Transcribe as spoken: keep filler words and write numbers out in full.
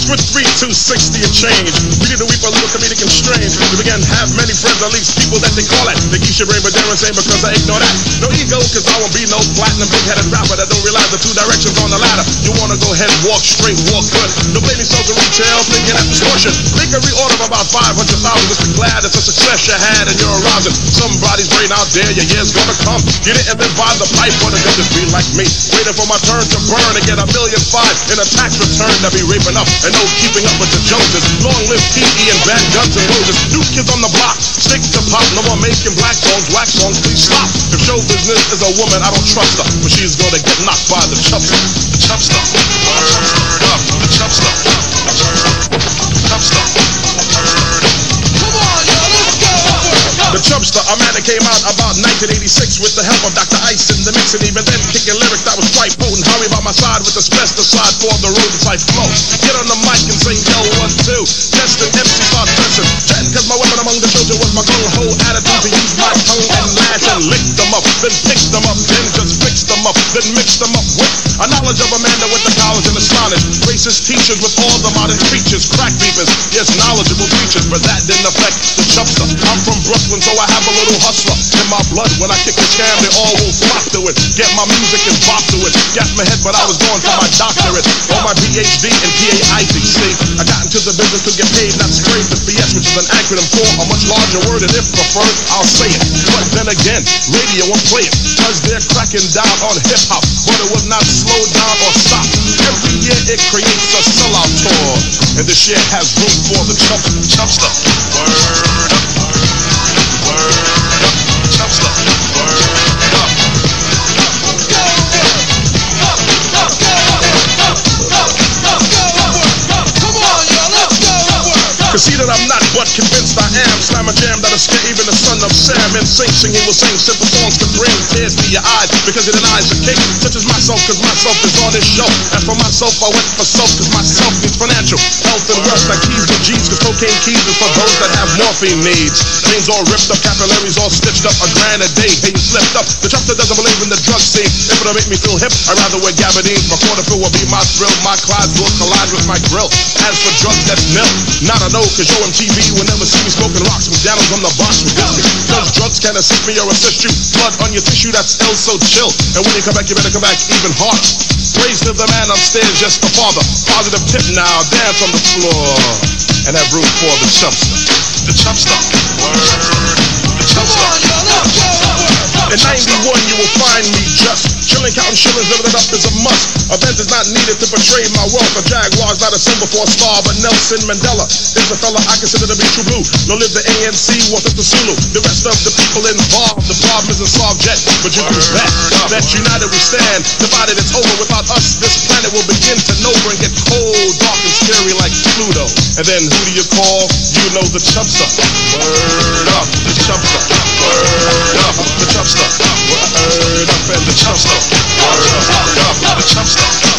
with three, two, sixty and change. We need to weep a little comedic and strange. We began to have many friends, at least people that they call it. They keep your brain, but they're insane because I ignore that. No ego, cause I won't be no platinum big-headed rapper that don't realize the two directions on the ladder. You wanna go ahead, walk straight, walk good. No blaming sells in retail, thinking at distortion. Make a reorder of about five hundred thousand just be glad it's a success you had and you're arousing. Somebody's brain out there, your year's gonna come. You didn't live by the pipe, wanna go just be like me. Waiting for my turn to burn and get a million five in a tax return to be raping up. And no keeping up with the Joneses. Long live P E and bad guns and roses. New kids on the block, stick to pop. No more making black songs, wax songs, please stop. If show business is a woman, I don't trust her, but she's gonna get knocked by the chubster. The chubster. Word up. The chubster. Chubster. Come on, yo, let's go. The Chubster, a man that came out about nineteen eighty-six with the help of Doctor Ice in the mix, and even then kicking lyrics that was quite potent. Harry by my side with the asbestos for the rude type flow. Get on the mic and sing yo one two. Testing M C start pressing. Chatting cause my weapon among the children was my gung-ho attitude to use my tongue and mash and lick them up, then pick them up, then just fix them up, then mix them up with a knowledge of a man that went to college and astonished. Racist teachers with all the modern features, crack beepers, yes, knowledgeable preachers, but that didn't affect the Chubster. I'm from Brooklyn, so I have a little hustler in my blood. When I kick a scam, they all will flock to it. Get my music and bop to it. Got my head, but I was going for my doctorate or my P H D in P A I T. See, I got into the business to get paid, not straight the B S, which is an acronym for a much larger word, and if preferred, I'll say it. But then again, radio won't play it, cause they're cracking down on hip-hop, but it would not slow down or stop. Every year it creates a sellout tour, and this year has room for the Chubster. Chubster. Word up. Word up. Chubster. Word up. Conceited I'm not, but convinced I am. Slam a jam that'll scare even the son of Sam. And sing, singing will sing simple songs to bring tears to your eyes, because it denies a king such as myself, cause myself is on this show. And for myself I went for self, cause myself needs financial health and wealth like keys with G's, cause cocaine keys is for those that have morphine needs. Veins all ripped up, capillaries all stitched up, a grand a day, hey you slipped up. The Chubster doesn't believe in the drug scene. If it'll make me feel hip, I'd rather wear gabardines. My quarter fill will be my thrill, my Clydes will collide with my grill. As for drugs, that's nil, not a no, cause yo M T V will never see me smoking rocks with down on the box with whiskey. Cause drugs can assist me or assist you. Blood on your tissue, that's ill, so chill. And when you come back, you better come back even harder. Praise to the man upstairs, just the father. Positive tip now, dance on the floor and have room for the Chubster. The Chubster. Word. The Chubster. In ninety-one, you will find me just chilling, counting shillings, living it up is a must. A Benz is not needed to portray my wealth. A Jaguar's not a symbol for a star, but Nelson Mandela is a fella I consider to be true blue. No live the A N C, walk up the Sulu. The rest of the people involved, the problem isn't solved yet, but you can bet that united we stand. Divided it's over, without us this planet will begin to know and get cold, dark and scary like Pluto. And then who do you call? You know the Chubster. Word up, the Chubster. Word up, the Chubster. Word up, and the Chubster. Word up, the Chubster.